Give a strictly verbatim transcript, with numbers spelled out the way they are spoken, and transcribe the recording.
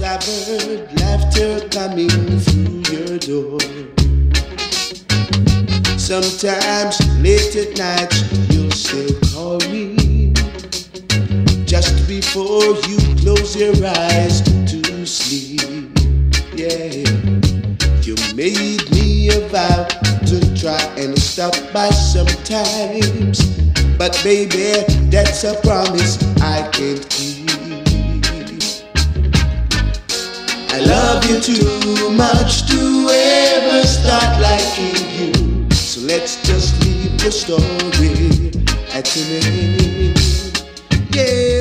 I've heard laughter coming through your door. Sometimes late at night you'll still call me, just before you close your eyes to sleep. Yeah, you made me a vow to try and stop by sometimes, but baby, that's a promise I can't keep. I love you too much to ever start liking you, so let's just leave the story at an end. Yeah.